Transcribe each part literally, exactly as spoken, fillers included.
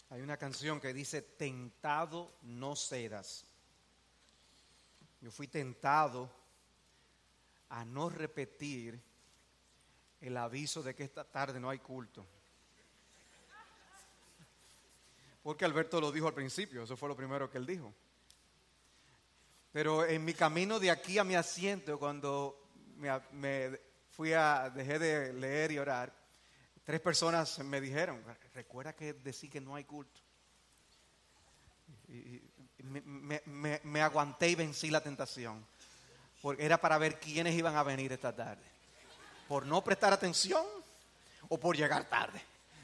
Hay una canción que dice: tentado no serás. Yo fui tentado a no repetir el aviso de que esta tarde no hay culto. Porque Alberto lo dijo al principio, eso fue lo primero que él dijo. Pero en mi camino de aquí a mi asiento, cuando me, me fui a, dejé de leer y orar, tres personas me dijeron: recuerda que decir que no hay culto. Y me, me, me, me aguanté y vencí la tentación, porque era para ver quiénes iban a venir esta tarde, por no prestar atención o por llegar tarde.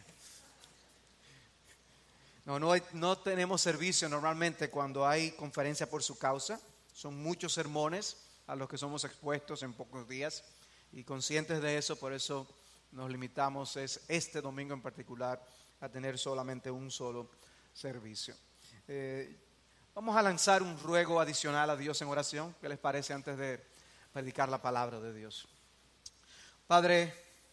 No, no, hay, no tenemos servicio normalmente cuando hay conferencia por su causa. Son muchos sermones a los que somos expuestos en pocos días, y conscientes de eso, por eso nos limitamos es este domingo en particular a tener solamente un solo servicio. Eh, vamos a lanzar un ruego adicional a Dios en oración. ¿Qué les parece antes de predicar la palabra de Dios? Padre,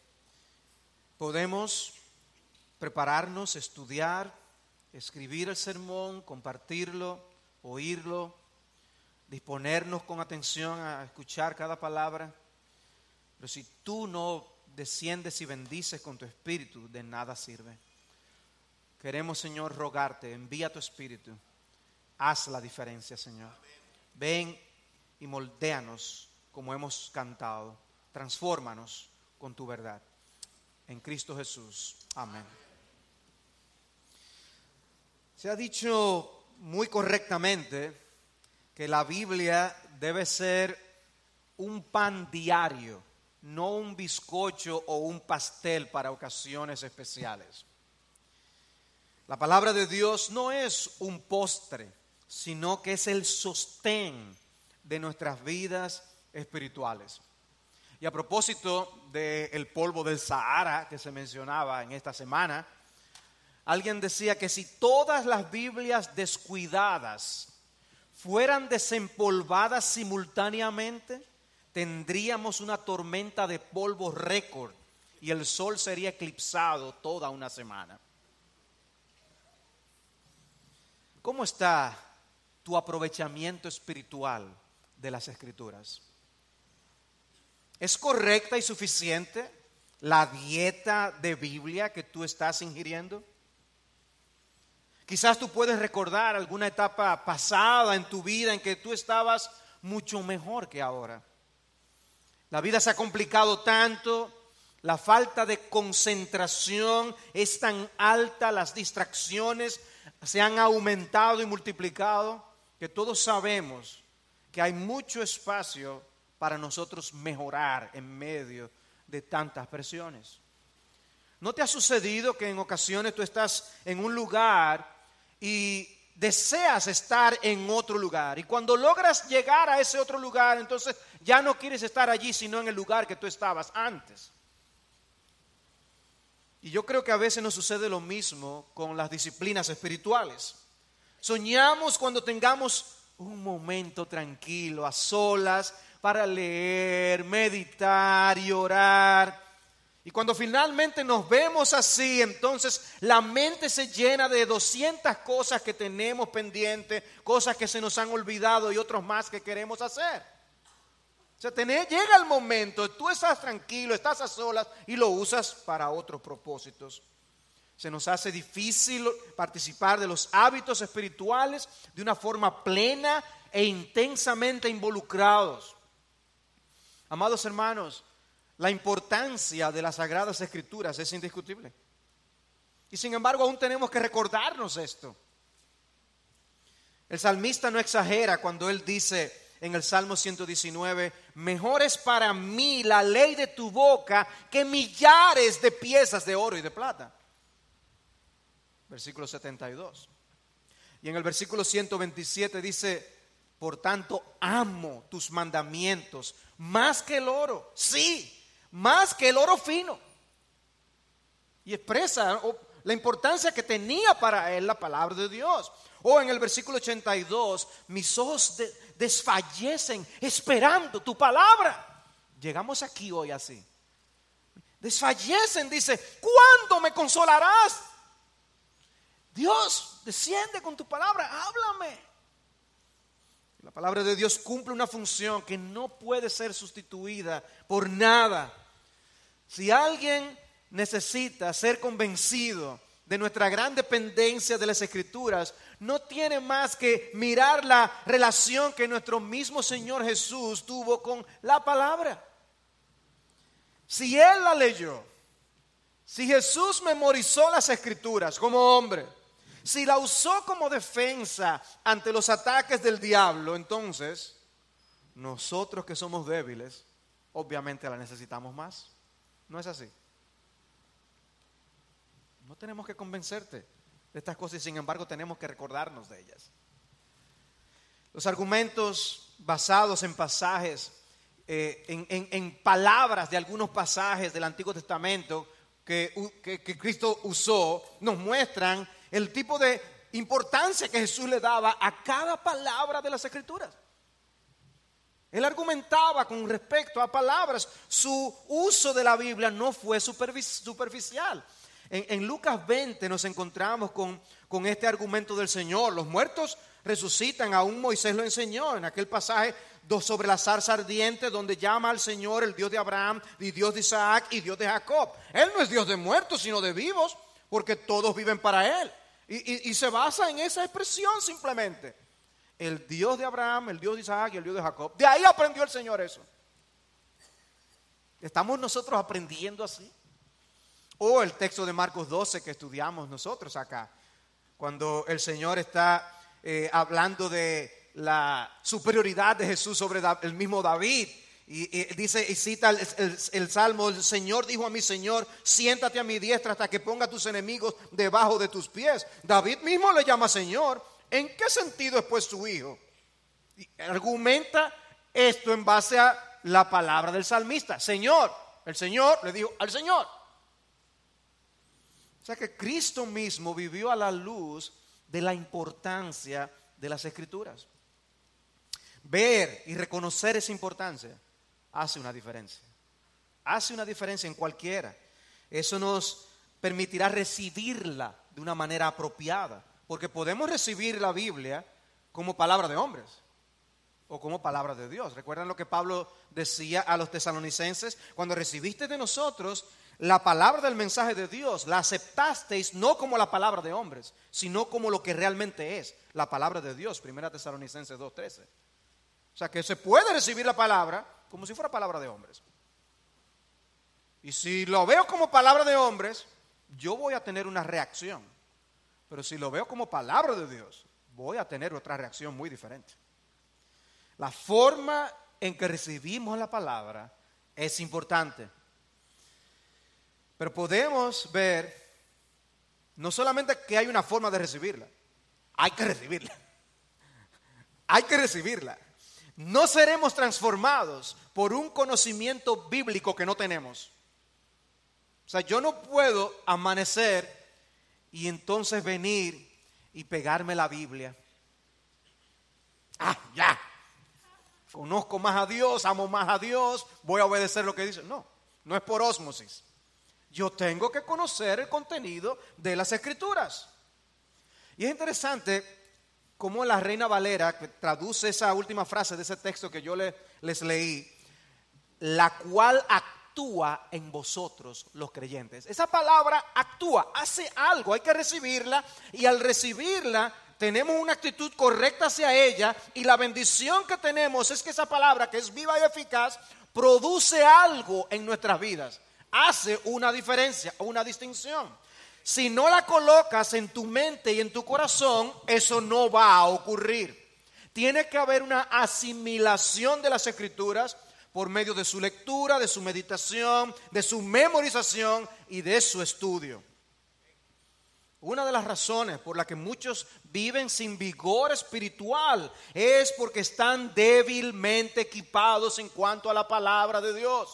podemos prepararnos, estudiar, escribir el sermón, compartirlo, oírlo, disponernos con atención a escuchar cada palabra, pero si tú no desciendes y bendices con tu espíritu, de nada sirve. Queremos, Señor, rogarte: envía tu espíritu, haz la diferencia, Señor. Ven y moldéanos como hemos cantado, transfórmanos con tu verdad. En Cristo Jesús, amén. Se ha dicho muy correctamente que la Biblia debe ser un pan diario, no un bizcocho o un pastel para ocasiones especiales. La palabra de Dios no es un postre, sino que es el sostén de nuestras vidas espirituales. Y a propósito del polvo del Sahara que se mencionaba en esta semana, alguien decía que si todas las Biblias descuidadas fueran desempolvadas simultáneamente, tendríamos una tormenta de polvo récord y el sol sería eclipsado toda una semana. ¿Cómo está tu aprovechamiento espiritual de las Escrituras? ¿Es correcta y suficiente la dieta de Biblia que tú estás ingiriendo? Quizás tú puedes recordar alguna etapa pasada en tu vida en que tú estabas mucho mejor que ahora. La vida se ha complicado tanto, la falta de concentración es tan alta, las distracciones se han aumentado y multiplicado, que todos sabemos que hay mucho espacio para nosotros mejorar en medio de tantas presiones. ¿No te ha sucedido que en ocasiones tú estás en un lugar y deseas estar en otro lugar, y cuando logras llegar a ese otro lugar, entonces ya no quieres estar allí sino en el lugar que tú estabas antes? Y yo creo que a veces nos sucede lo mismo con las disciplinas espirituales. Soñamos cuando tengamos un momento tranquilo, a solas, para leer, meditar y orar. Y cuando finalmente nos vemos así, entonces la mente se llena de doscientas cosas que tenemos pendientes, cosas que se nos han olvidado y otros más que queremos hacer. O sea, tener, llega el momento, tú estás tranquilo, estás a solas y lo usas para otros propósitos. Se nos hace difícil participar de los hábitos espirituales de una forma plena e intensamente involucrados. Amados hermanos, la importancia de las Sagradas Escrituras es indiscutible. Y sin embargo, aún tenemos que recordarnos esto. El salmista no exagera cuando él dice en el Salmo ciento diecinueve: mejor es para mí la ley de tu boca que millares de piezas de oro y de plata. Versículo setenta y dos. Y en el versículo ciento veintisiete dice: por tanto amo tus mandamientos más que el oro. Sí, más que el oro fino. Y expresa la importancia que tenía para él la palabra de Dios. O en el versículo ochenta y dos: mis ojos de, desfallecen esperando tu palabra. Llegamos aquí hoy así. Desfallecen, dice: ¿cuándo me consolarás? Dios, desciende con tu palabra, háblame. La palabra de Dios cumple una función que no puede ser sustituida por nada. Si alguien necesita ser convencido de nuestra gran dependencia de las Escrituras, no tiene más que mirar la relación que nuestro mismo Señor Jesús tuvo con la palabra. Si Él la leyó, si Jesús memorizó las Escrituras como hombre, si la usó como defensa ante los ataques del diablo, entonces nosotros que somos débiles, obviamente la necesitamos más. ¿No es así? No tenemos que convencerte de estas cosas y sin embargo tenemos que recordarnos de ellas. Los argumentos basados en pasajes, eh, en, en, en palabras de algunos pasajes del Antiguo Testamento que, que, que Cristo usó, nos muestran el tipo de importancia que Jesús le daba a cada palabra de las Escrituras. Él argumentaba con respecto a palabras. Su uso de la Biblia no fue superficial. En, en Lucas veinte nos encontramos con, con este argumento del Señor. Los muertos resucitan, aún Moisés lo enseñó en aquel pasaje sobre la zarza ardiente, donde llama al Señor el Dios de Abraham y Dios de Isaac y Dios de Jacob. Él no es Dios de muertos, sino de vivos, porque todos viven para Él. Y, y, y se basa en esa expresión simplemente. El Dios de Abraham, el Dios de Isaac y el Dios de Jacob. De ahí aprendió el Señor eso. ¿Estamos nosotros aprendiendo así? O el texto de Marcos doce que estudiamos nosotros acá, cuando el Señor está eh, hablando de la superioridad de Jesús sobre el mismo David. Y, y dice y cita el, el, el Salmo: el Señor dijo a mi Señor, siéntate a mi diestra hasta que ponga a tus enemigos debajo de tus pies. David mismo le llama Señor. ¿En qué sentido es pues su hijo? Y argumenta esto en base a la palabra del salmista. Señor, el Señor le dijo al Señor. O sea que Cristo mismo vivió a la luz de la importancia de las Escrituras. Ver y reconocer esa importancia hace una diferencia. Hace una diferencia en cualquiera. Eso nos permitirá recibirla de una manera apropiada. Porque podemos recibir la Biblia como palabra de hombres o como palabra de Dios. ¿Recuerdan lo que Pablo decía a los tesalonicenses? Cuando recibiste de nosotros la palabra del mensaje de Dios, la aceptasteis no como la palabra de hombres, sino como lo que realmente es, la palabra de Dios. Primera Tesalonicenses dos trece. O sea que se puede recibir la palabra como si fuera palabra de hombres. Y si lo veo como palabra de hombres, yo voy a tener una reacción. Pero si lo veo como palabra de Dios, voy a tener otra reacción muy diferente. La forma en que recibimos la palabra es importante. Pero podemos ver no solamente que hay una forma de recibirla, hay que recibirla. Hay que recibirla. No seremos transformados por un conocimiento bíblico que no tenemos. O sea, yo no puedo amanecer y entonces venir y pegarme la Biblia. Ah, ya. Conozco más a Dios, amo más a Dios, voy a obedecer lo que dice. No, no es por ósmosis. Yo tengo que conocer el contenido de las Escrituras. Y es interesante cómo la Reina Valera, que traduce esa última frase de ese texto que yo le, les leí, la cual actúa en vosotros los creyentes. Esa palabra actúa, hace algo, hay que recibirla, y al recibirla tenemos una actitud correcta hacia ella, y la bendición que tenemos es que esa palabra, que es viva y eficaz, produce algo en nuestras vidas, hace una diferencia, una distinción. Si no la colocas en tu mente y en tu corazón, eso no va a ocurrir. Tiene que haber una asimilación de las Escrituras por medio de su lectura, de su meditación, de su memorización y de su estudio. Una de las razones por las que muchos viven sin vigor espiritual es porque están débilmente equipados en cuanto a la palabra de Dios.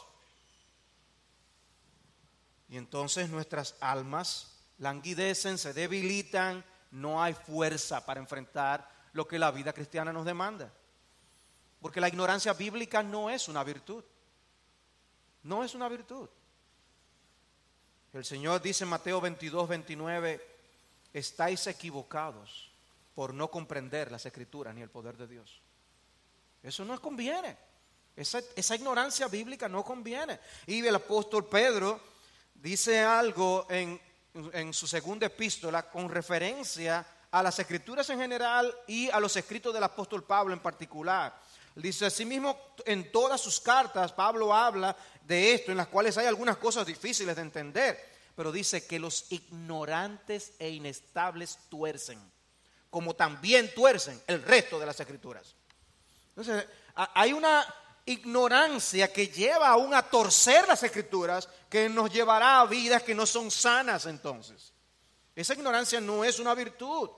Y entonces nuestras almas languidecen, se debilitan, no hay fuerza para enfrentar lo que la vida cristiana nos demanda. Porque la ignorancia bíblica no es una virtud. No es una virtud. El Señor dice en Mateo veintidós, veintinueve, estáis equivocados por no comprender las Escrituras ni el poder de Dios. Eso no conviene. Esa, esa ignorancia bíblica no conviene. Y el apóstol Pedro dice algo en, en su segunda epístola con referencia a las Escrituras en general y a los escritos del apóstol Pablo en particular. Dice, asimismo, en todas sus cartas Pablo habla de esto, en las cuales hay algunas cosas difíciles de entender, pero dice que los ignorantes e inestables tuercen, como también tuercen el resto de las Escrituras. Entonces, hay una ignorancia que lleva aún a torcer las Escrituras, que nos llevará a vidas que no son sanas entonces. Esa ignorancia no es una virtud.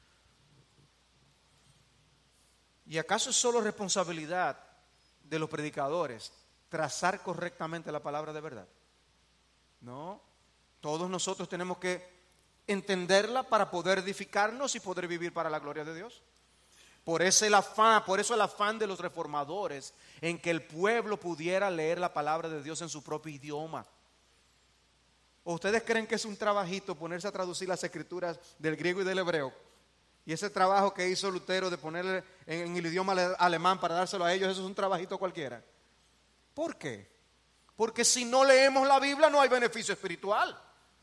¿Y acaso es solo responsabilidad de los predicadores trazar correctamente la palabra de verdad? No, todos nosotros tenemos que entenderla para poder edificarnos y poder vivir para la gloria de Dios. Por eso el afán, por eso el afán de los reformadores en que el pueblo pudiera leer la palabra de Dios en su propio idioma. ¿O ustedes creen que es un trabajito ponerse a traducir las Escrituras del griego y del hebreo? Y ese trabajo que hizo Lutero de ponerle en, en el idioma alemán para dárselo a ellos, eso es un trabajito cualquiera. ¿Por qué? Porque si no leemos la Biblia no hay beneficio espiritual.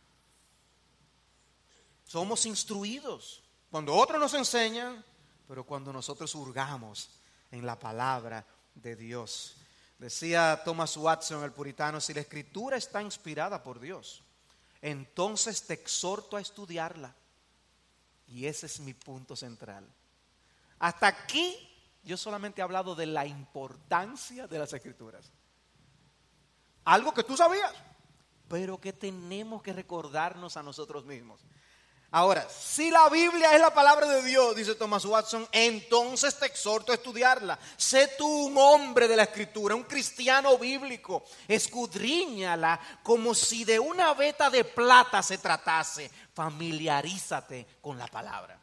Somos instruidos cuando otros nos enseñan, pero cuando nosotros hurgamos en la palabra de Dios. Decía Thomas Watson, el puritano, si la Escritura está inspirada por Dios, entonces te exhorto a estudiarla. Y ese es mi punto central. Hasta aquí yo solamente he hablado de la importancia de las Escrituras. Algo que tú sabías, pero que tenemos que recordarnos a nosotros mismos. Ahora, si la Biblia es la palabra de Dios, dice Thomas Watson, entonces te exhorto a estudiarla. Sé tú un hombre de la Escritura, un cristiano bíblico. Escudriñala como si de una veta de plata se tratase. Familiarízate con la palabra.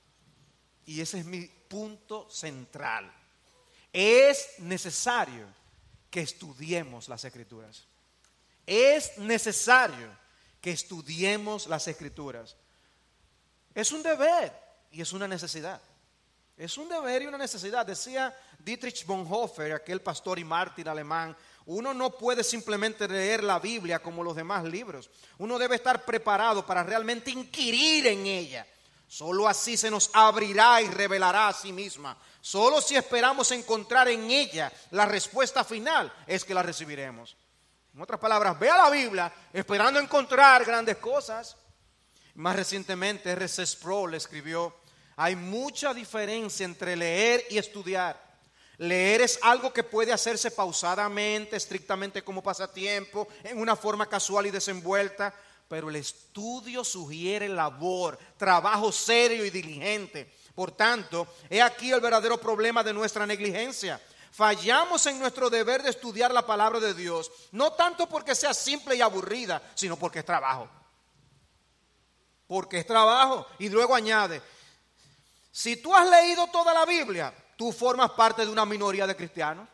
Y ese es mi punto central. Es necesario que estudiemos las Escrituras. Es necesario que estudiemos las Escrituras. Es un deber y es una necesidad. Es un deber y una necesidad. Decía Dietrich Bonhoeffer, aquel pastor y mártir alemán, uno no puede simplemente leer la Biblia como los demás libros. Uno debe estar preparado para realmente inquirir en ella. Solo así se nos abrirá y revelará a sí misma. Solo si esperamos encontrar en ella la respuesta final es que la recibiremos. En otras palabras, ve a la Biblia esperando encontrar grandes cosas. Más recientemente R C Sproul escribió, hay mucha diferencia entre leer y estudiar. Leer es algo que puede hacerse pausadamente, estrictamente como pasatiempo, en una forma casual y desenvuelta, pero el estudio sugiere labor, trabajo serio y diligente. Por tanto, he aquí el verdadero problema de nuestra negligencia. Fallamos en nuestro deber de estudiar la palabra de Dios, no tanto porque sea simple y aburrida, sino porque es trabajo. Porque es trabajo. Y luego añade, si tú has leído toda la Biblia, tú formas parte de una minoría de cristianos.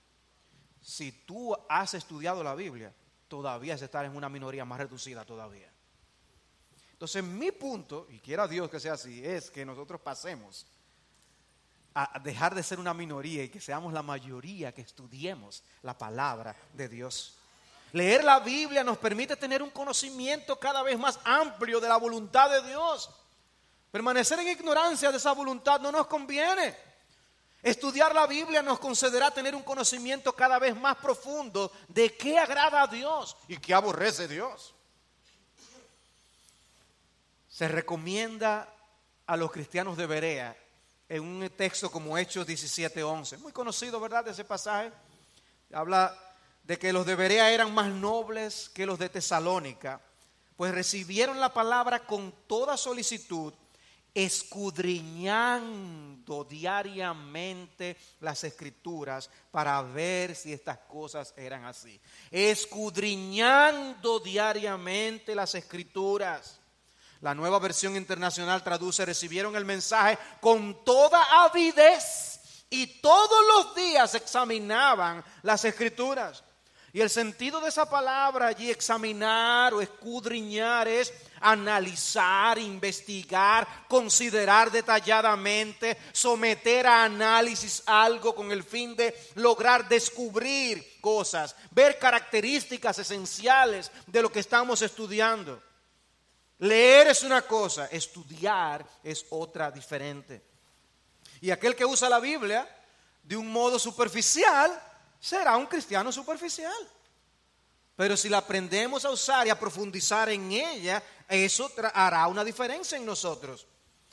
Si tú has estudiado la Biblia, todavía es estar en una minoría más reducida todavía. Entonces mi punto, y quiera Dios que sea así, es que nosotros pasemos a dejar de ser una minoría y que seamos la mayoría que estudiemos la palabra de Dios. Leer la Biblia nos permite tener un conocimiento cada vez más amplio de la voluntad de Dios. Permanecer en ignorancia de esa voluntad no nos conviene. Estudiar la Biblia nos concederá tener un conocimiento cada vez más profundo de qué agrada a Dios y qué aborrece Dios. Se recomienda a los cristianos de Berea en un texto como Hechos diecisiete once, muy conocido, ¿verdad?, de ese pasaje. Habla de que los de Berea eran más nobles que los de Tesalónica, pues recibieron la palabra con toda solicitud, escudriñando diariamente las Escrituras para ver si estas cosas eran así. Escudriñando diariamente las Escrituras. La Nueva Versión Internacional traduce, recibieron el mensaje con toda avidez y todos los días examinaban las Escrituras. Y el sentido de esa palabra allí, examinar o escudriñar, es analizar, investigar, considerar detalladamente, someter a análisis algo con el fin de lograr descubrir cosas, ver características esenciales de lo que estamos estudiando. Leer es una cosa, estudiar es otra diferente. Y aquel que usa la Biblia de un modo superficial será un cristiano superficial. Pero si la aprendemos a usar y a profundizar en ella, eso tra- hará una diferencia en nosotros.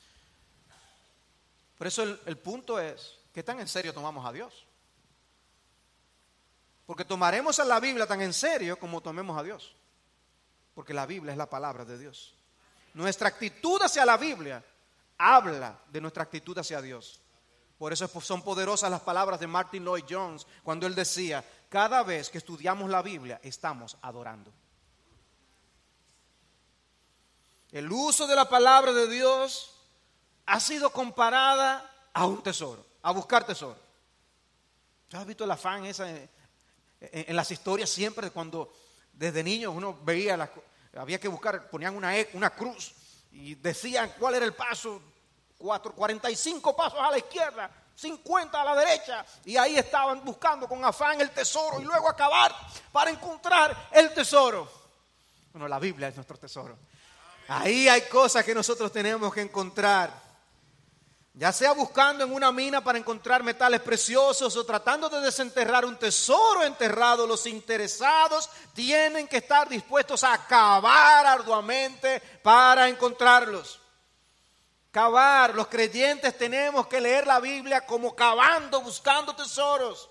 Por eso el, el punto es, ¿qué tan en serio tomamos a Dios? Porque tomaremos a la Biblia tan en serio como tomemos a Dios. Porque la Biblia es la palabra de Dios. Nuestra actitud hacia la Biblia habla de nuestra actitud hacia Dios. Por eso son poderosas las palabras de Martin Lloyd Jones cuando él decía, cada vez que estudiamos la Biblia estamos adorando. El uso de la palabra de Dios ha sido comparada a un tesoro, a buscar tesoro. ¿Tú has visto el afán esa en, en, en las historias siempre de cuando desde niños uno veía, las, había que buscar, ponían una, una cruz y decían cuál era el paso? cuarenta y cinco pasos a la izquierda, cincuenta a la derecha, y ahí estaban buscando con afán el tesoro y luego acabar para encontrar el tesoro. Bueno, la Biblia es nuestro tesoro. Ahí hay cosas que nosotros tenemos que encontrar, ya sea buscando en una mina para encontrar metales preciosos o tratando de desenterrar un tesoro enterrado. Los interesados tienen que estar dispuestos a cavar arduamente para encontrarlos. Cavar, los creyentes tenemos que leer la Biblia como cavando, buscando tesoros.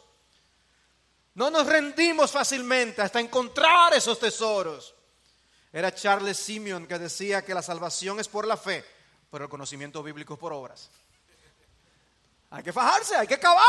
No nos rendimos fácilmente hasta encontrar esos tesoros. Era Charles Simeon que decía que la salvación es por la fe, pero el conocimiento bíblico es por obras. Hay que fajarse, hay que cavar.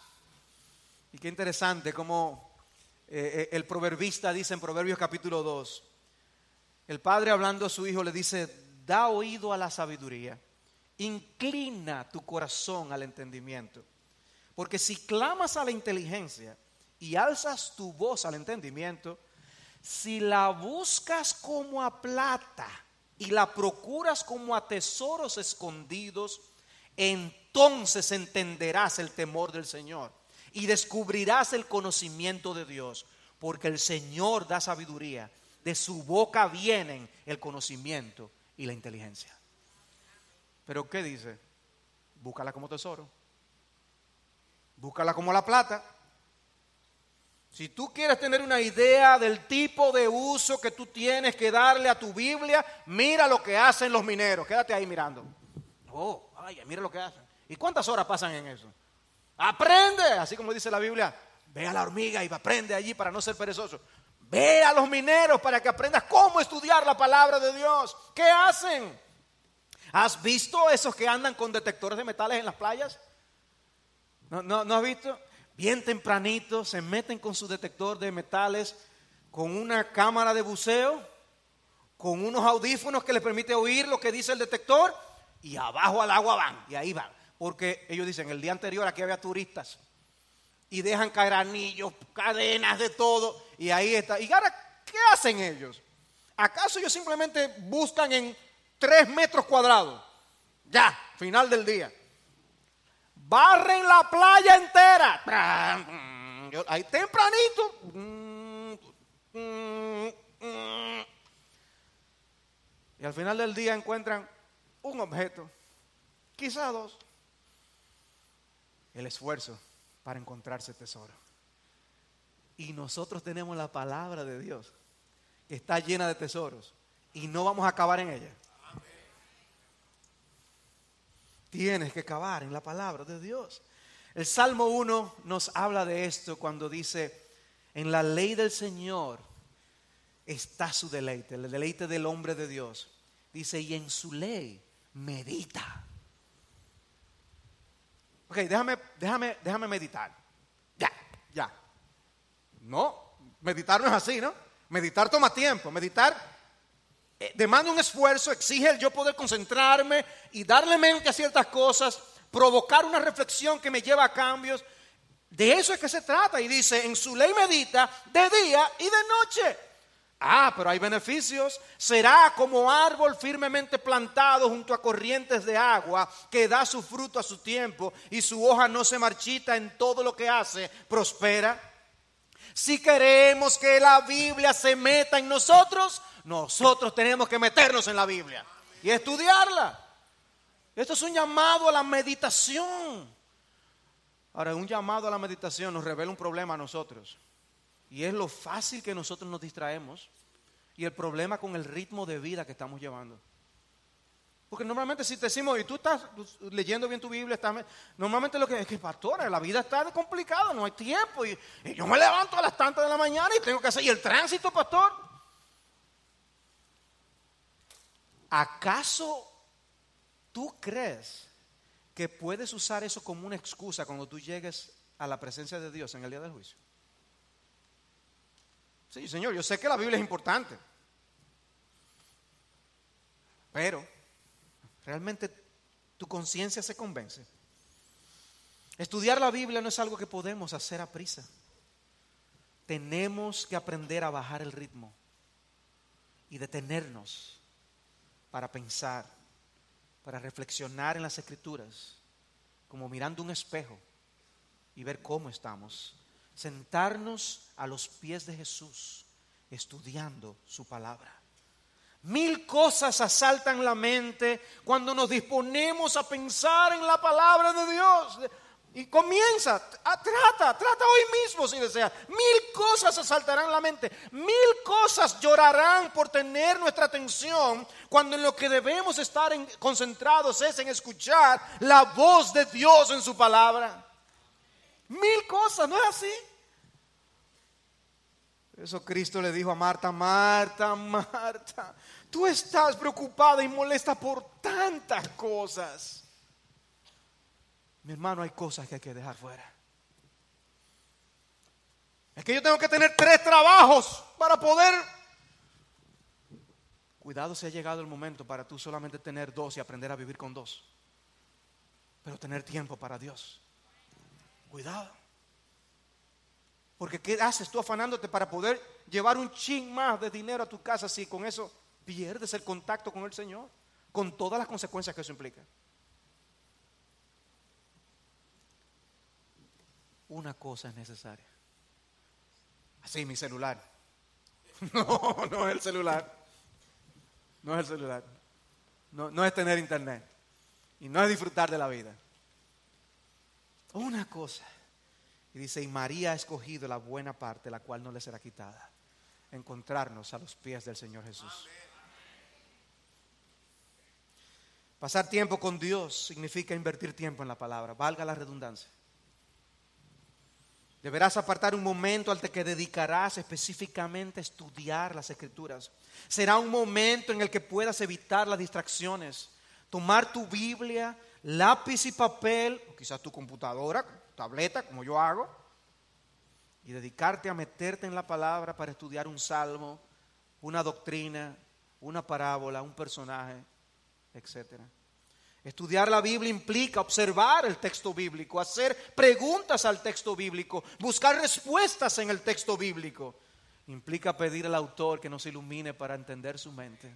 Y qué interesante como eh, el proverbista dice en Proverbios capítulo dos, el padre hablando a su hijo le dice, da oído a la sabiduría. Inclina tu corazón al entendimiento, porque si clamas a la inteligencia y alzas tu voz al entendimiento, si la buscas como a plata y la procuras como a tesoros escondidos, entonces entenderás el temor del Señor y descubrirás el conocimiento de Dios, porque el Señor da sabiduría, de su boca vienen el conocimiento y la inteligencia. Pero ¿qué dice? Búscala como tesoro. Búscala como la plata. Si tú quieres tener una idea del tipo de uso que tú tienes que darle a tu Biblia, mira lo que hacen los mineros. Quédate ahí mirando. Oh, ay, mira lo que hacen. ¿Y cuántas horas pasan en eso? Aprende, así como dice la Biblia. Ve a la hormiga y aprende allí para no ser perezoso. Ve a los mineros para que aprendas cómo estudiar la palabra de Dios. ¿Qué hacen? ¿Has visto esos que andan con detectores de metales en las playas? ¿No, no, ¿no has visto? Bien tempranito se meten con su detector de metales, con una cámara de buceo, con unos audífonos que les permite oír lo que dice el detector, y abajo al agua van, y ahí van. Porque ellos dicen, el día anterior aquí había turistas, y dejan caer anillos, cadenas, de todo, y ahí está. ¿Y ahora qué hacen ellos? ¿Acaso ellos simplemente buscan en tres metros cuadrados? Ya, final del día. Barren la playa entera. Ahí tempranito. Y al final del día encuentran un objeto, quizá dos. El esfuerzo para encontrarse tesoro. Y nosotros tenemos la palabra de Dios, que está llena de tesoros, y no vamos a cavar en ella. Tienes que cavar en la palabra de Dios. El Salmo uno nos habla de esto cuando dice, en la ley del Señor está su deleite, el deleite del hombre de Dios. Dice, y en su ley medita. Ok, déjame, déjame, déjame meditar. Ya, ya. No, meditar no es así, ¿no? Meditar toma tiempo, meditar demanda un esfuerzo, exige el yo poder concentrarme y darle mente a ciertas cosas, provocar una reflexión que me lleva a cambios. De eso es que se trata. Y dice, en su ley medita de día y de noche. Ah, pero hay beneficios. Será como árbol firmemente plantado junto a corrientes de agua, que da su fruto a su tiempo y su hoja no se marchita. En todo lo que hace prospera. Si queremos que la Biblia se meta en nosotros, nosotros tenemos que meternos en la Biblia y estudiarla. Esto es un llamado a la meditación. Ahora, un llamado a la meditación nos revela un problema a nosotros. Y es lo fácil que nosotros nos distraemos y el problema con el ritmo de vida que estamos llevando. Porque normalmente si te decimos, y tú estás leyendo bien tu Biblia, estás, normalmente lo que es que, pastor, la vida está complicada, no hay tiempo. Y, y yo me levanto a las tantas de la mañana y tengo que hacer, y el tránsito, pastor. ¿Acaso tú crees que puedes usar eso como una excusa cuando tú llegues a la presencia de Dios en el día del juicio? Sí, Señor, yo sé que la Biblia es importante, pero ¿realmente tu conciencia se convence? Estudiar la Biblia no es algo que podemos hacer a prisa. Tenemos que aprender a bajar el ritmo y detenernos para pensar, para reflexionar en las Escrituras, como mirando un espejo y ver cómo estamos. Sentarnos a los pies de Jesús, estudiando su palabra. Mil cosas asaltan la mente cuando nos disponemos a pensar en la palabra de Dios. Y comienza, a, trata, trata hoy mismo si deseas. Mil cosas asaltarán la mente. Mil cosas llorarán por tener nuestra atención cuando en lo que debemos estar en, concentrados es en escuchar la voz de Dios en su palabra. Mil cosas, ¿no es así? Por eso Cristo le dijo a Marta, Marta, Marta, tú estás preocupada y molesta por tantas cosas. Mi hermano, hay cosas que hay que dejar fuera. Es que yo tengo que tener tres trabajos para poder. Cuidado si ha llegado el momento para tú solamente tener dos y aprender a vivir con dos. Pero tener tiempo para Dios. Cuidado. Porque ¿qué haces tú afanándote para poder llevar un chin más de dinero a tu casa si con eso pierdes el contacto con el Señor? Con todas las consecuencias que eso implica. Una cosa es necesaria. Así, mi celular. No, no es el celular. No es el celular. No, no es tener internet. Y no es disfrutar de la vida. Una cosa. Y dice, y María ha escogido la buena parte, la cual no le será quitada. Encontrarnos a los pies del Señor Jesús. Pasar tiempo con Dios significa invertir tiempo en la palabra, valga la redundancia. Deberás apartar un momento al que dedicarás específicamente a estudiar las Escrituras. Será un momento en el que puedas evitar las distracciones. Tomar tu Biblia, lápiz y papel, o quizás tu computadora, tableta, como yo hago, y dedicarte a meterte en la palabra para estudiar un salmo, una doctrina, una parábola, un personaje, etcétera. Estudiar la Biblia implica observar el texto bíblico, hacer preguntas al texto bíblico, buscar respuestas en el texto bíblico. Implica pedir al autor que nos ilumine para entender su mente.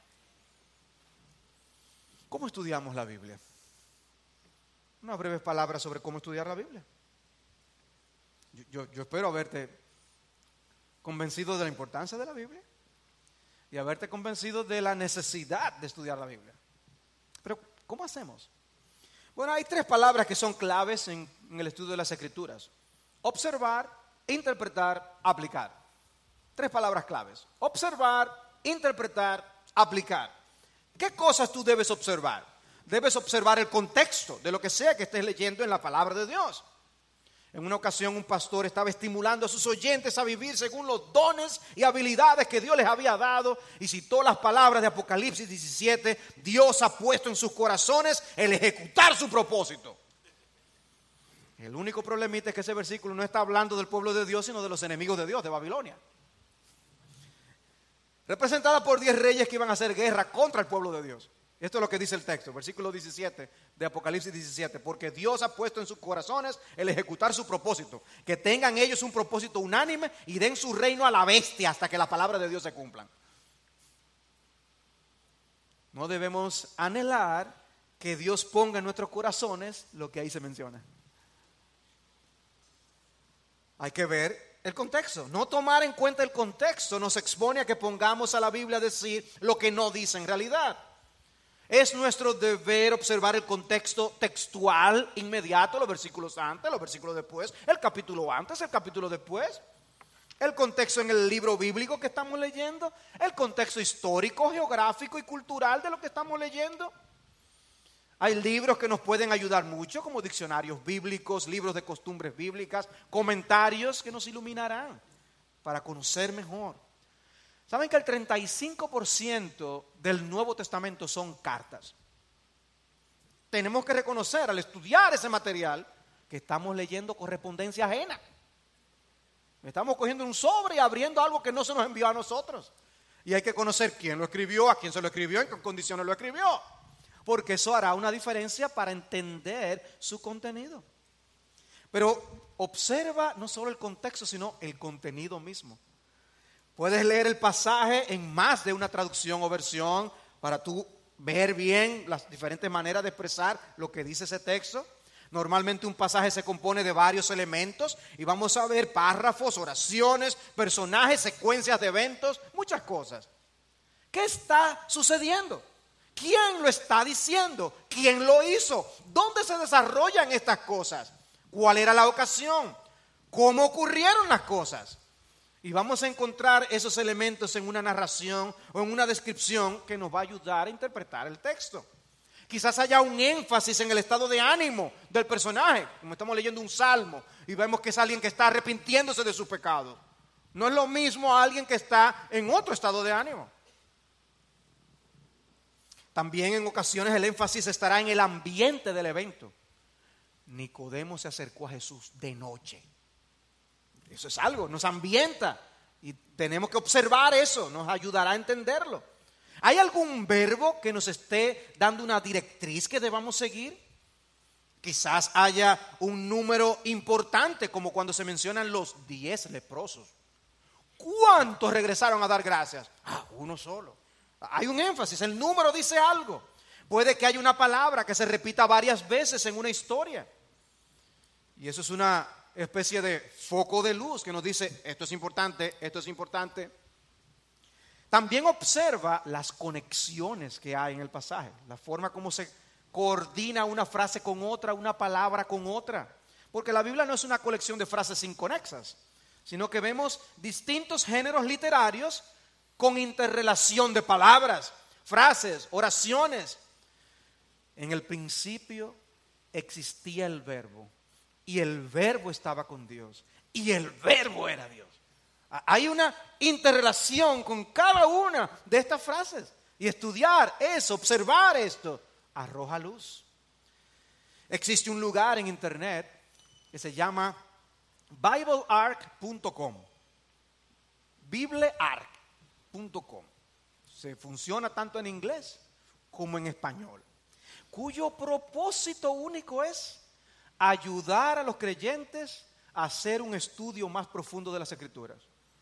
¿Cómo estudiamos la Biblia? Unas breves palabras sobre cómo estudiar la Biblia. Yo, yo, yo espero haberte convencido de la importancia de la Biblia y haberte convencido de la necesidad de estudiar la Biblia. Pero ¿cómo hacemos? Bueno, hay tres palabras que son claves en, en el estudio de las Escrituras. Observar, interpretar, aplicar. Tres palabras claves. Observar, interpretar, aplicar. ¿Qué cosas tú debes observar? Debes observar el contexto de lo que sea que estés leyendo en la palabra de Dios. En una ocasión un pastor estaba estimulando a sus oyentes a vivir según los dones y habilidades que Dios les había dado y citó las palabras de Apocalipsis diecisiete, Dios ha puesto en sus corazones el ejecutar su propósito. El único problemita es que ese versículo no está hablando del pueblo de Dios, sino de los enemigos de Dios, de Babilonia. Representada por diez reyes que iban a hacer guerra contra el pueblo de Dios. Esto es lo que dice el texto, versículo diecisiete de Apocalipsis diecisiete. Porque Dios ha puesto en sus corazones el ejecutar su propósito. Que tengan ellos un propósito unánime y den su reino a la bestia hasta que las palabras de Dios se cumplan. No debemos anhelar que Dios ponga en nuestros corazones lo que ahí se menciona. Hay que ver el contexto. No tomar en cuenta el contexto nos expone a que pongamos a la Biblia a decir lo que no dice en realidad. Es nuestro deber observar el contexto textual inmediato, los versículos antes, los versículos después, el capítulo antes, el capítulo después, el contexto en el libro bíblico que estamos leyendo, el contexto histórico, geográfico y cultural de lo que estamos leyendo. Hay libros que nos pueden ayudar mucho, como diccionarios bíblicos, libros de costumbres bíblicas, comentarios que nos iluminarán para conocer mejor. ¿Saben que el treinta y cinco por ciento del Nuevo Testamento son cartas? Tenemos que reconocer al estudiar ese material que estamos leyendo correspondencia ajena. Estamos cogiendo un sobre y abriendo algo que no se nos envió a nosotros. Y hay que conocer quién lo escribió, a quién se lo escribió, en qué condiciones lo escribió. Porque eso hará una diferencia para entender su contenido. Pero observa no solo el contexto, sino el contenido mismo. Puedes leer el pasaje en más de una traducción o versión para tú ver bien las diferentes maneras de expresar lo que dice ese texto. Normalmente un pasaje se compone de varios elementos y vamos a ver párrafos, oraciones, personajes, secuencias de eventos, muchas cosas. ¿Qué está sucediendo? ¿Quién lo está diciendo? ¿Quién lo hizo? ¿Dónde se desarrollan estas cosas? ¿Cuál era la ocasión? ¿Cómo ocurrieron las cosas? Y vamos a encontrar esos elementos en una narración o en una descripción que nos va a ayudar a interpretar el texto. Quizás haya un énfasis en el estado de ánimo del personaje, como estamos leyendo un salmo y vemos que es alguien que está arrepintiéndose de su pecado. No es lo mismo a alguien que está en otro estado de ánimo. También en ocasiones el énfasis estará en el ambiente del evento. Nicodemo se acercó a Jesús de noche. Eso es algo, nos ambienta y tenemos que observar eso, nos ayudará a entenderlo. ¿Hay algún verbo que nos esté dando una directriz que debamos seguir? Quizás haya un número importante, como cuando se mencionan los diez leprosos. ¿Cuántos regresaron a dar gracias? Ah, uno solo. Hay un énfasis, el número dice algo. Puede que haya una palabra que se repita varias veces en una historia. Y eso es una especie de foco de luz que nos dice, esto es importante, esto es importante. También observa las conexiones que hay en el pasaje, la forma como se coordina una frase con otra, una palabra con otra. Porque la Biblia no es una colección de frases inconexas, sino que vemos distintos géneros literarios con interrelación de palabras, frases, oraciones. En el principio existía el verbo, y el verbo estaba con Dios, y el verbo era Dios. Hay una interrelación con cada una de estas frases. Y estudiar eso, observar esto, arroja luz. Existe un lugar en internet que se llama bible arc punto com. biblearc punto com. Se funciona tanto en inglés como en español. Cuyo propósito único es ayudar a los creyentes a hacer un estudio más profundo de las Escrituras.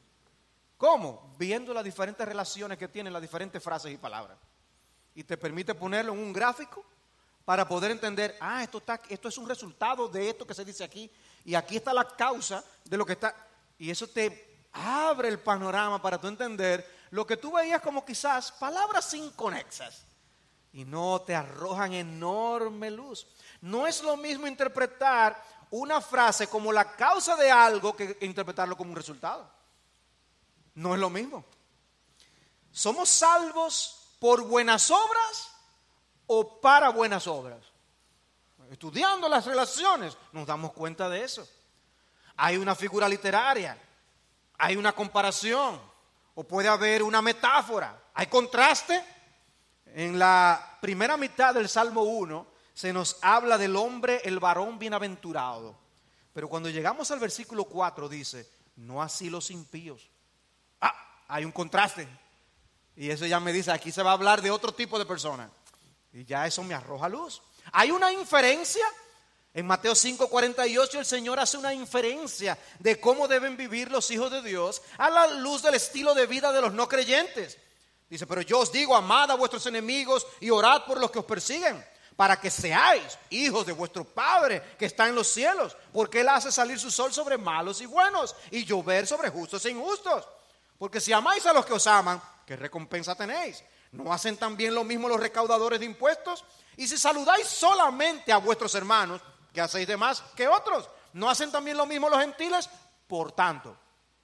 ¿Cómo? Viendo las diferentes relaciones que tienen las diferentes frases y palabras. Y te permite ponerlo en un gráfico para poder entender, ah, esto, está, esto es un resultado de esto que se dice aquí, y aquí está la causa de lo que está, y eso te abre el panorama para tú entender lo que tú veías como quizás palabras inconexas, y no, te arrojan enorme luz. No es lo mismo interpretar una frase como la causa de algo que interpretarlo como un resultado. No es lo mismo. ¿Somos salvos por buenas obras o para buenas obras? Estudiando las relaciones nos damos cuenta de eso. Hay una figura literaria, hay una comparación, o puede haber una metáfora. Hay contraste. En la primera mitad del Salmo uno se nos habla del hombre, el varón bienaventurado. Pero cuando llegamos al versículo cuatro dice, no así los impíos. Ah, hay un contraste. Y eso ya me dice, aquí se va a hablar de otro tipo de persona. Y ya eso me arroja luz. Hay una inferencia. En Mateo cinco cuarenta y ocho el Señor hace una inferencia de cómo deben vivir los hijos de Dios a la luz del estilo de vida de los no creyentes. Dice, pero yo os digo, amad a vuestros enemigos y orad por los que os persiguen, para que seáis hijos de vuestro Padre que está en los cielos, porque Él hace salir su sol sobre malos y buenos y llover sobre justos e injustos. Porque si amáis a los que os aman, ¿qué recompensa tenéis? ¿No hacen también lo mismo los recaudadores de impuestos? Y si saludáis solamente a vuestros hermanos, ¿qué hacéis de más que otros? ¿No hacen también lo mismo los gentiles? Por tanto,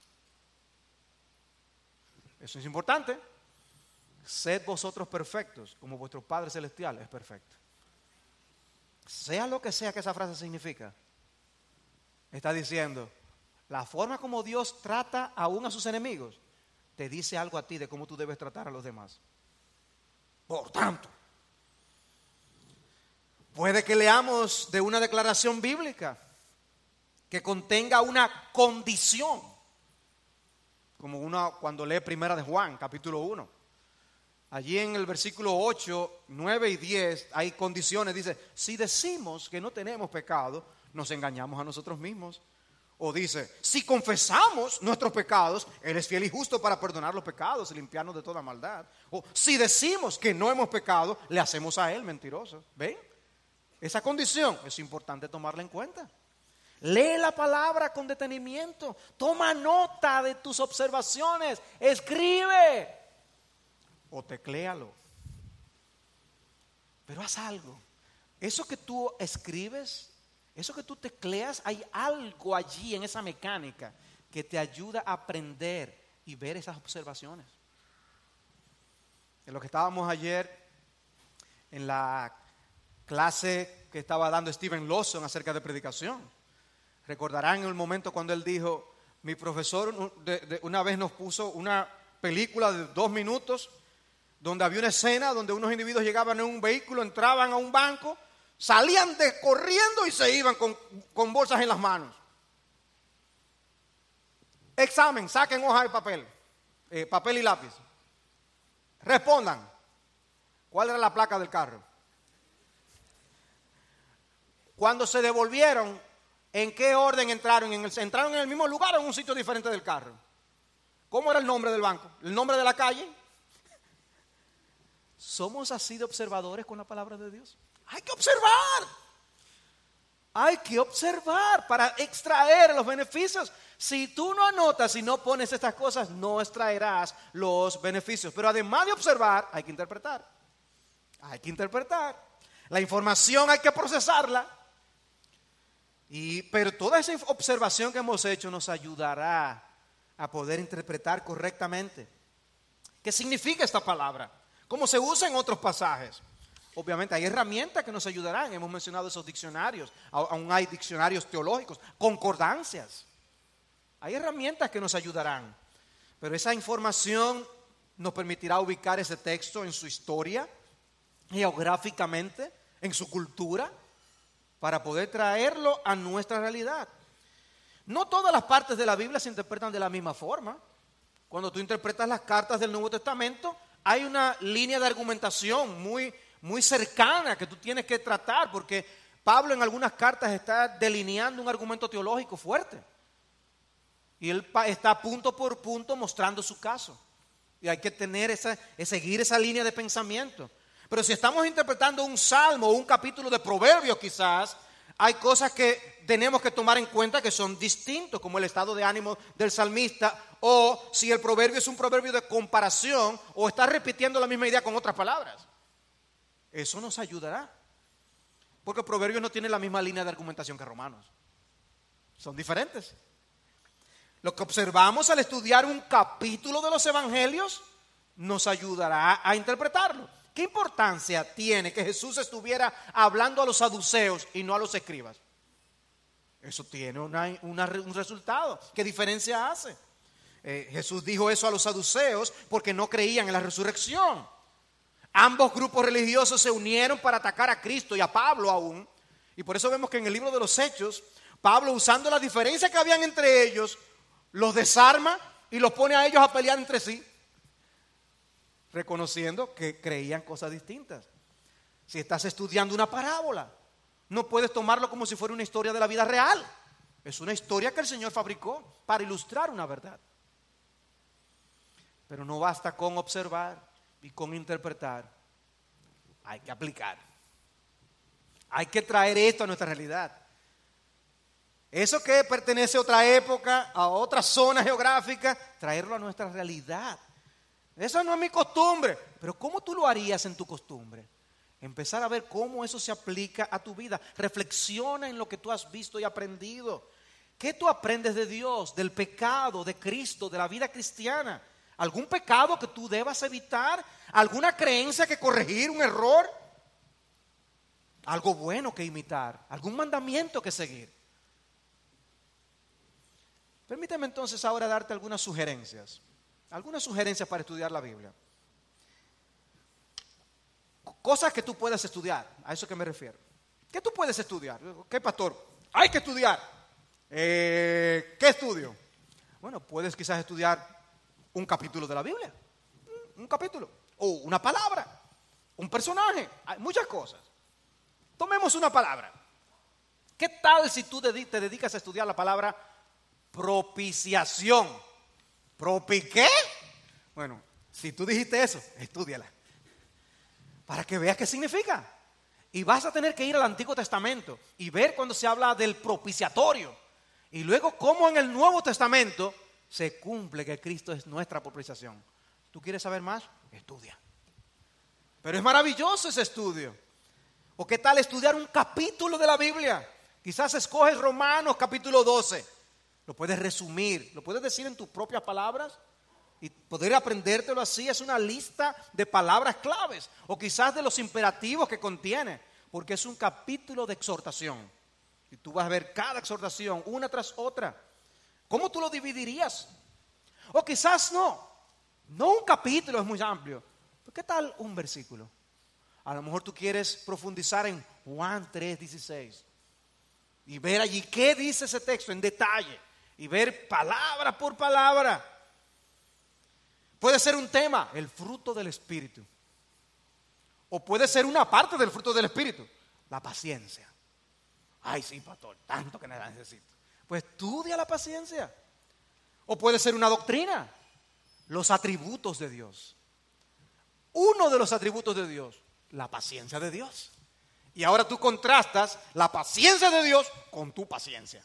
eso es importante, sed vosotros perfectos, como vuestro Padre Celestial es perfecto. Sea lo que sea que esa frase significa, está diciendo, la forma como Dios trata aún a sus enemigos, te dice algo a ti de cómo tú debes tratar a los demás. Por tanto, puede que leamos de una declaración bíblica que contenga una condición, como una cuando lee Primera de Juan, capítulo uno. Allí en el versículo ocho, nueve y diez hay condiciones. Dice, si decimos que no tenemos pecado, nos engañamos a nosotros mismos. O dice, si confesamos nuestros pecados, Él es fiel y justo para perdonar los pecados y limpiarnos de toda maldad. O si decimos que no hemos pecado, le hacemos a Él mentiroso. ¿Ven? Esa condición es importante tomarla en cuenta. Lee la palabra con detenimiento. Toma nota de tus observaciones. Escribe. O tecléalo. Pero haz algo. Eso que tú escribes, eso que tú tecleas, hay algo allí en esa mecánica que te ayuda a aprender y ver esas observaciones. En lo que estábamos ayer en la clase que estaba dando Steven Lawson acerca de predicación. Recordarán en el momento cuando él dijo, mi profesor de, de, una vez nos puso una película de dos minutos donde había una escena donde unos individuos llegaban en un vehículo, entraban a un banco, salían de, corriendo y se iban con, con bolsas en las manos. Examen, saquen hoja de papel, eh, papel y lápiz. Respondan, ¿cuál era la placa del carro? Cuando se devolvieron, ¿en qué orden entraron? ¿En el, ¿Entraron en el mismo lugar o en un sitio diferente del carro? ¿Cómo era el nombre del banco? ¿El nombre de la calle? ¿Somos así de observadores con la palabra de Dios? Hay que observar. Hay que observar para extraer los beneficios. Si tú no anotas y no pones estas cosas, no extraerás los beneficios. Pero además de observar, hay que interpretar. Hay que interpretar. La información hay que procesarla. Y, pero toda esa observación que hemos hecho nos ayudará a poder interpretar correctamente. ¿Qué significa esta palabra? ¿Cómo se usa en otros pasajes? Obviamente hay herramientas que nos ayudarán. Hemos mencionado esos diccionarios. Aún hay diccionarios teológicos, concordancias. Hay herramientas que nos ayudarán. Pero esa información nos permitirá ubicar ese texto en su historia, geográficamente, en su cultura, para poder traerlo a nuestra realidad. No todas las partes de la Biblia se interpretan de la misma forma. Cuando tú interpretas las cartas del Nuevo Testamento, hay una línea de argumentación muy, muy cercana que tú tienes que tratar, porque Pablo en algunas cartas está delineando un argumento teológico fuerte. Y él está punto por punto mostrando su caso. Y hay que tener esa, seguir esa línea de pensamiento. Pero si estamos interpretando un salmo o un capítulo de Proverbios quizás, hay cosas que tenemos que tomar en cuenta que son distintos, como el estado de ánimo del salmista, o si el proverbio es un proverbio de comparación o está repitiendo la misma idea con otras palabras. Eso nos ayudará, porque Proverbios no tiene la misma línea de argumentación que Romanos. Son diferentes. Lo que observamos al estudiar un capítulo de los evangelios nos ayudará a interpretarlo. ¿Qué importancia tiene que Jesús estuviera hablando a los saduceos y no a los escribas? Eso tiene una, una, un resultado. ¿Qué diferencia hace? Eh, Jesús dijo eso a los saduceos porque no creían en la resurrección. Ambos grupos religiosos se unieron para atacar a Cristo y a Pablo aún. Y por eso vemos que en el libro de los Hechos, Pablo, usando la diferencia que habían entre ellos, los desarma y los pone a ellos a pelear entre sí, reconociendo que creían cosas distintas. Si estás estudiando una parábola, no puedes tomarlo como si fuera una historia de la vida real. Es una historia que el Señor fabricó para ilustrar una verdad. Pero no basta con observar y con interpretar. Hay que aplicar. Hay que traer esto a nuestra realidad. Eso que pertenece a otra época, a otra zona geográfica, traerlo a nuestra realidad. Esa no es mi costumbre. Pero ¿cómo tú lo harías en tu costumbre? Empezar a ver cómo eso se aplica a tu vida. Reflexiona en lo que tú has visto y aprendido. ¿Qué tú aprendes de Dios, del pecado, de Cristo, de la vida cristiana? ¿Algún pecado que tú debas evitar? ¿Alguna creencia que corregir, un error? ¿Algo bueno que imitar? ¿Algún mandamiento que seguir? Permíteme entonces ahora darte algunas sugerencias. Algunas sugerencias para estudiar la Biblia. Cosas que tú puedes estudiar, a eso que me refiero. ¿Qué tú puedes estudiar? ¿Qué, pastor? Hay que estudiar. Eh, ¿Qué estudio? Bueno, puedes quizás estudiar un capítulo de la Biblia. Un capítulo. O una palabra. Un personaje. Hay muchas cosas. Tomemos una palabra. ¿Qué tal si tú te dedicas a estudiar la palabra propiciación? ¿Propi qué? Bueno, si tú dijiste eso, estúdiala. Para que veas qué significa. Y vas a tener que ir al Antiguo Testamento y ver cuando se habla del propiciatorio. Y luego cómo en el Nuevo Testamento se cumple que Cristo es nuestra propiciación. ¿Tú quieres saber más? Estudia. Pero es maravilloso ese estudio. ¿O qué tal estudiar un capítulo de la Biblia? Quizás escoges Romanos capítulo doce. Lo puedes resumir, lo puedes decir en tus propias palabras y poder aprendértelo así. Es una lista de palabras claves o quizás de los imperativos que contiene, porque es un capítulo de exhortación. Y tú vas a ver cada exhortación una tras otra. ¿Cómo tú lo dividirías? O quizás no, no un capítulo es muy amplio. ¿Qué tal un versículo? A lo mejor tú quieres profundizar en Juan tres dieciséis y ver allí qué dice ese texto en detalle y ver palabra por palabra. Puede ser un tema, el fruto del Espíritu. O puede ser una parte del fruto del Espíritu, la paciencia. Ay, sí, pastor, tanto que la necesito. Pues estudia la paciencia. O puede ser una doctrina, los atributos de Dios. Uno de los atributos de Dios, la paciencia de Dios. Y ahora tú contrastas la paciencia de Dios con tu paciencia.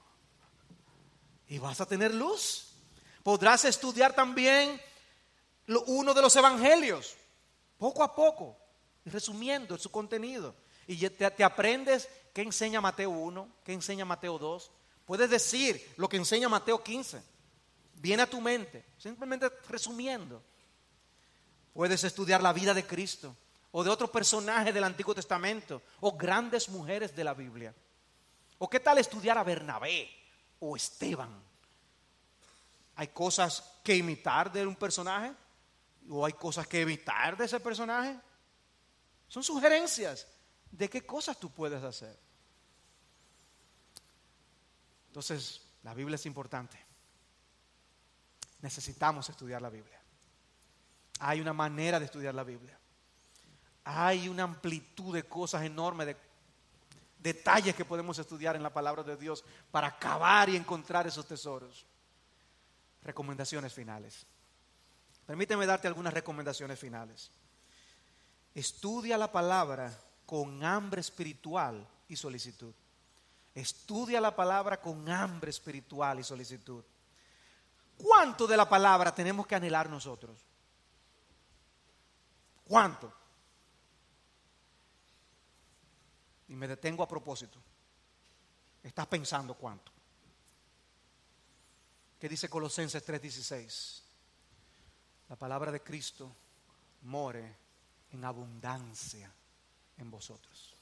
Y vas a tener luz. Podrás estudiar también uno de los evangelios, poco a poco, resumiendo su contenido. Y te, te aprendes qué enseña Mateo uno, qué enseña Mateo dos. Puedes decir lo que enseña Mateo quince. Viene a tu mente, simplemente resumiendo. Puedes estudiar la vida de Cristo o de otro personaje del Antiguo Testamento o grandes mujeres de la Biblia. ¿O qué tal estudiar a Bernabé o Esteban? ¿Hay cosas que imitar de un personaje? ¿O hay cosas que evitar de ese personaje? Son sugerencias de qué cosas tú puedes hacer. Entonces, la Biblia es importante. Necesitamos estudiar la Biblia. Hay una manera de estudiar la Biblia. Hay una amplitud de cosas enormes, de detalles que podemos estudiar en la palabra de Dios para acabar y encontrar esos tesoros. Recomendaciones finales. Permíteme darte algunas recomendaciones finales. Estudia la palabra con hambre espiritual y solicitud. Estudia la palabra con hambre espiritual y solicitud. ¿Cuánto de la palabra tenemos que anhelar nosotros? ¿Cuánto? Y me detengo a propósito. ¿Estás pensando cuánto? ¿Qué dice Colosenses tres dieciséis? La palabra de Cristo more en abundancia en vosotros.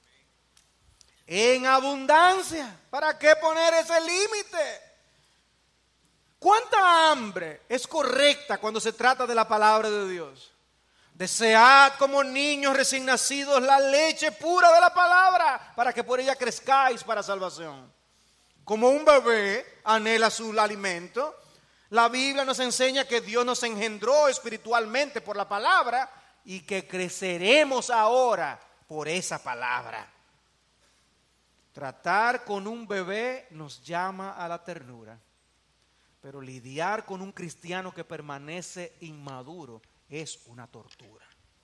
En abundancia. ¿Para qué poner ese límite? ¿Cuánta hambre es correcta cuando se trata de la palabra de Dios? Desead como niños recién nacidos la leche pura de la palabra, para que por ella crezcáis para salvación. Como un bebé anhela su alimento, la Biblia nos enseña que Dios nos engendró espiritualmente por la palabra y que creceremos ahora por esa palabra. Tratar con un bebé nos llama a la ternura, pero lidiar con un cristiano que permanece inmaduro es una tortura.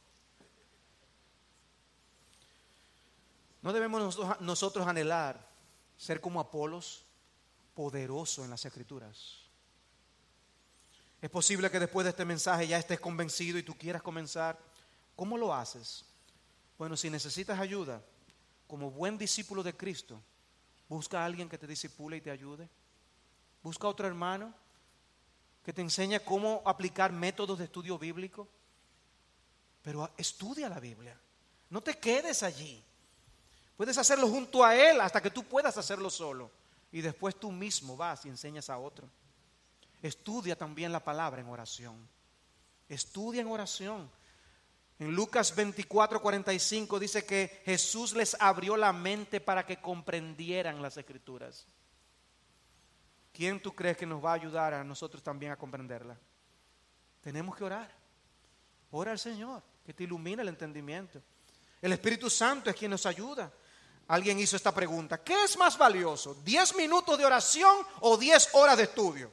No debemos nosotros anhelar ser como Apolos, poderoso en las Escrituras. Es posible que después de este mensaje ya estés convencido y tú quieras comenzar. ¿Cómo lo haces? Bueno, si necesitas ayuda, como buen discípulo de Cristo, busca a alguien que te discipule y te ayude. Busca a otro hermano que te enseñe cómo aplicar métodos de estudio bíblico. Pero estudia la Biblia. No te quedes allí. Puedes hacerlo junto a él hasta que tú puedas hacerlo solo. Y después tú mismo vas y enseñas a otro. Estudia también la palabra en oración. Estudia en oración. En Lucas veinticuatro, cuarenta y cinco dice que Jesús les abrió la mente para que comprendieran las Escrituras. ¿Quién tú crees que nos va a ayudar a nosotros también a comprenderla? Tenemos que orar. Ora al Señor, que te ilumine el entendimiento. El Espíritu Santo es quien nos ayuda. Alguien hizo esta pregunta: ¿qué es más valioso? ¿diez minutos de oración o diez horas de estudio?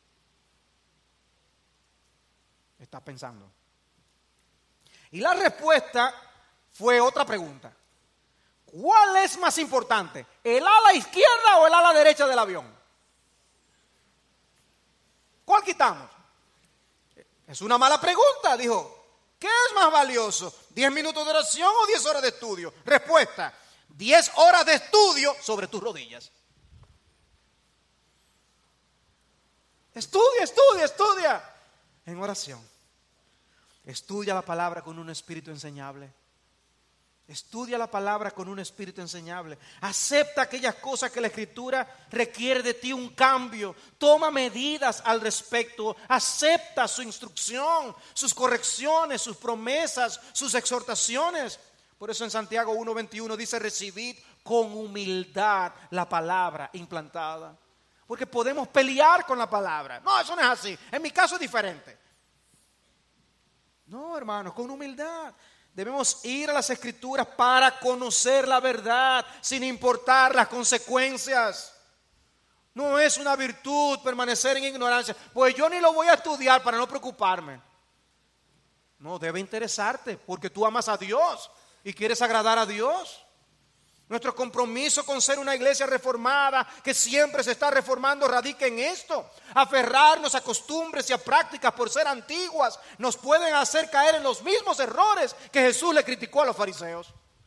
Estás pensando. Y la respuesta fue otra pregunta: ¿cuál es más importante? ¿El ala izquierda o el ala derecha del avión? ¿Cuál quitamos? Es una mala pregunta, dijo. ¿Qué es más valioso? ¿diez minutos de oración o diez horas de estudio? Respuesta: diez horas de estudio sobre tus rodillas. Estudia, estudia, estudia en oración. Estudia la palabra con un espíritu enseñable. Estudia la palabra con un espíritu enseñable. Acepta aquellas cosas que la Escritura requiere de ti un cambio. Toma medidas al respecto. Acepta su instrucción, sus correcciones, sus promesas, sus exhortaciones. Por eso en Santiago uno veintiuno dice: recibid con humildad la palabra implantada. Porque podemos pelear con la palabra. No, eso no es así. En mi caso es diferente. No, hermanos, con humildad. Debemos ir a las Escrituras para conocer la verdad, sin importar las consecuencias. No es una virtud permanecer en ignorancia. Pues yo ni lo voy a estudiar para no preocuparme. No, debe interesarte, porque tú amas a Dios y quieres agradar a Dios. Nuestro compromiso con ser una iglesia reformada, que siempre se está reformando, radica en esto. Aferrarnos a costumbres y a prácticas por ser antiguas nos pueden hacer caer en los mismos errores que Jesús le criticó a los fariseos.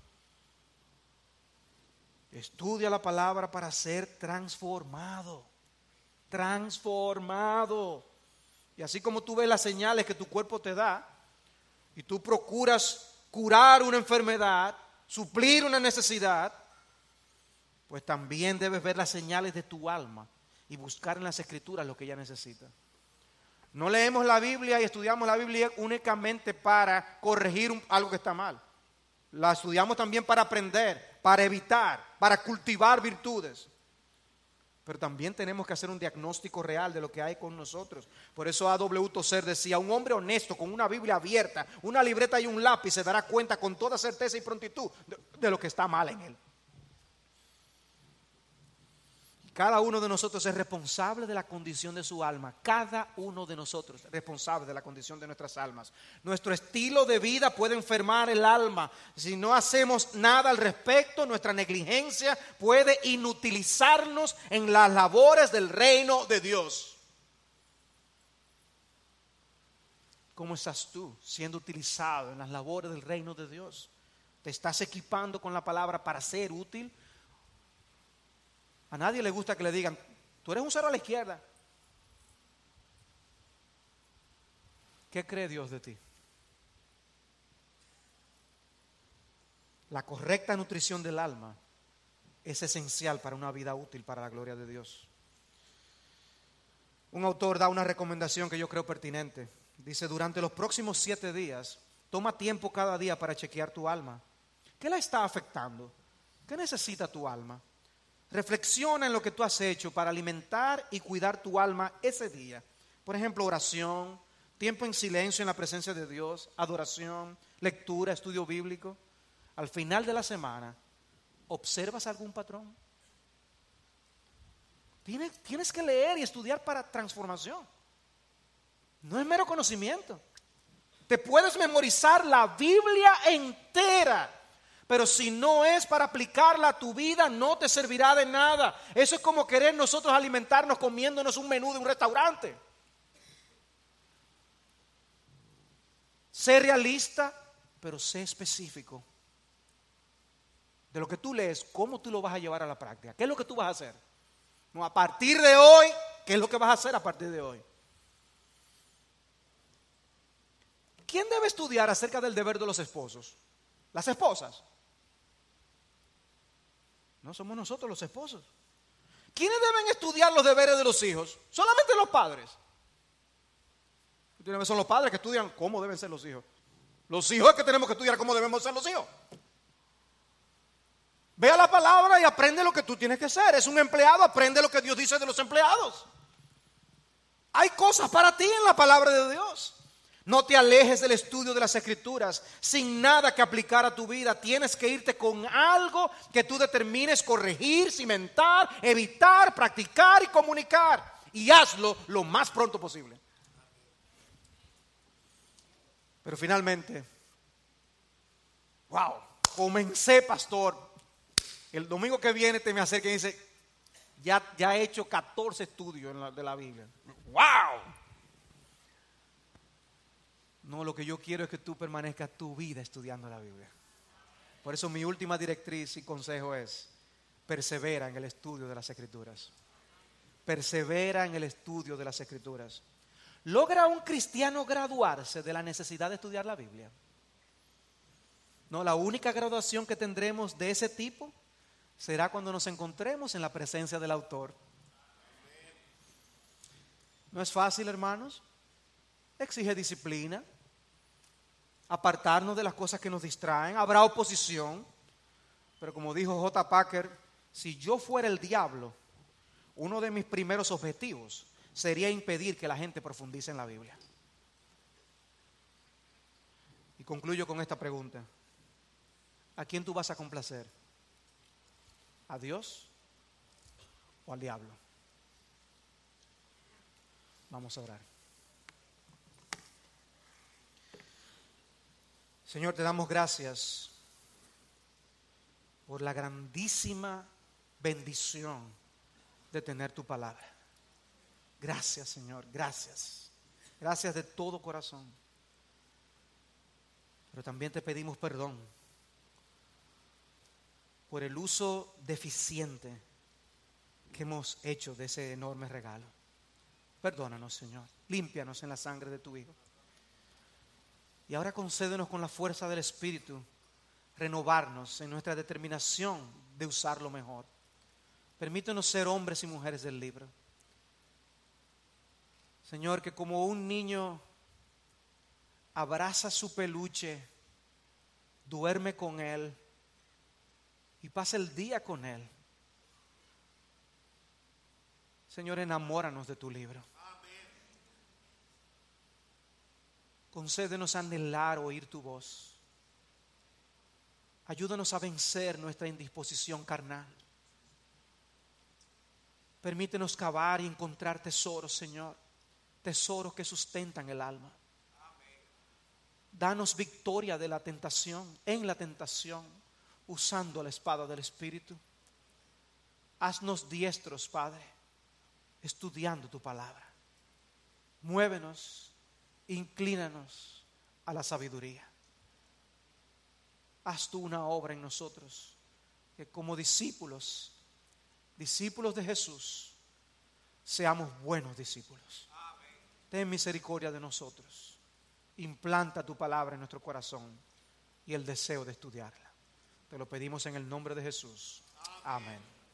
Estudia la palabra para ser transformado. Transformado. Y así como tú ves las señales que tu cuerpo te da y tú procuras curar una enfermedad, suplir una necesidad, pues también debes ver las señales de tu alma y buscar en las Escrituras lo que ella necesita. No leemos la Biblia y estudiamos la Biblia únicamente para corregir un, algo que está mal. La estudiamos también para aprender, para evitar, para cultivar virtudes. Pero también tenemos que hacer un diagnóstico real de lo que hay con nosotros. Por eso A W Tozer decía: un hombre honesto con una Biblia abierta, una libreta y un lápiz se dará cuenta con toda certeza y prontitud de, de lo que está mal en él. Cada uno de nosotros es responsable de la condición de su alma. Cada uno de nosotros es responsable de la condición de nuestras almas. Nuestro estilo de vida puede enfermar el alma. Si no hacemos nada al respecto, nuestra negligencia puede inutilizarnos en las labores del reino de Dios. ¿Cómo estás tú siendo utilizado en las labores del reino de Dios? ¿Te estás equipando con la palabra para ser útil? A nadie le gusta que le digan: tú eres un cero a la izquierda. ¿Qué cree Dios de ti? La correcta nutrición del alma es esencial para una vida útil para la gloria de Dios. Un autor da una recomendación que yo creo pertinente. Dice: durante los próximos siete días, toma tiempo cada día para chequear tu alma. ¿Qué la está afectando? ¿Qué necesita tu alma? Reflexiona en lo que tú has hecho para alimentar y cuidar tu alma ese día. Por ejemplo, oración, tiempo en silencio en la presencia de Dios, adoración, lectura, estudio bíblico. al final de la semana, ¿observas algún patrón? Tienes, tienes que leer y estudiar para transformación. No es mero conocimiento. Te puedes memorizar la Biblia entera, pero si no es para aplicarla a tu vida, no te servirá de nada. Eso es como querer nosotros alimentarnos comiéndonos un menú de un restaurante. Sé realista, pero sé específico de lo que tú lees, cómo tú lo vas a llevar a la práctica. ¿Qué es lo que tú vas a hacer? No, a partir de hoy, ¿qué es lo que vas a hacer a partir de hoy? ¿Quién debe estudiar acerca del deber de los esposos? ¿Las esposas? No, somos nosotros los esposos. ¿Quiénes deben estudiar los deberes de los hijos? Solamente los padres. Son los padres que estudian cómo deben ser los hijos. Los hijos es que tenemos que estudiar cómo debemos ser los hijos. Ve a la palabra y aprende lo que tú tienes que hacer. Es un empleado, aprende lo que Dios dice de los empleados. Hay cosas para ti en la palabra de Dios. No te alejes del estudio de las Escrituras sin nada que aplicar a tu vida. Tienes que irte con algo que tú determines corregir, cimentar, evitar, practicar y comunicar. Y hazlo lo más pronto posible. Pero finalmente, wow, comencé, pastor. El domingo que viene te me acerca y dice, ya, ya he hecho catorce estudios en la, de la Biblia. ¡Wow! No, lo que yo quiero es que tú permanezcas tu vida estudiando la Biblia. Por eso mi última directriz y consejo es, persevera en el estudio de las Escrituras. Persevera en el estudio de las Escrituras. ¿Logra un cristiano graduarse de la necesidad de estudiar la Biblia? No, la única graduación que tendremos de ese tipo será cuando nos encontremos en la presencia del autor. No es fácil, hermanos. Exige disciplina, apartarnos de las cosas que nos distraen. Habrá oposición, pero como dijo J. Packer, si yo fuera el diablo, uno de mis primeros objetivos sería impedir que la gente profundice en la Biblia. Y concluyo con esta pregunta: ¿a quién tú vas a complacer? ¿A Dios o al diablo? Vamos a orar. Señor, te damos gracias por la grandísima bendición de tener tu palabra. Gracias, Señor, gracias. Gracias de todo corazón. Pero también te pedimos perdón por el uso deficiente que hemos hecho de ese enorme regalo. Perdónanos, Señor. Límpianos en la sangre de tu Hijo. Y ahora concédenos con la fuerza del Espíritu renovarnos en nuestra determinación de usarlo mejor. Permítenos ser hombres y mujeres del libro. Señor, que como un niño abraza su peluche, duerme con él y pasa el día con él. Señor, enamóranos de tu libro. Concédenos anhelar oír tu voz. Ayúdanos a vencer nuestra indisposición carnal. Permítenos cavar y encontrar tesoros, Señor. Tesoros que sustentan el alma. Danos victoria de la tentación, en la tentación, usando la espada del Espíritu. Haznos diestros, Padre, estudiando tu palabra. Muévenos, inclínanos a la sabiduría. Haz tú una obra en nosotros, que como discípulos, discípulos de Jesús, seamos buenos discípulos. Ten misericordia de nosotros. Implanta tu palabra en nuestro corazón y el deseo de estudiarla. Te lo pedimos en el nombre de Jesús. Amén.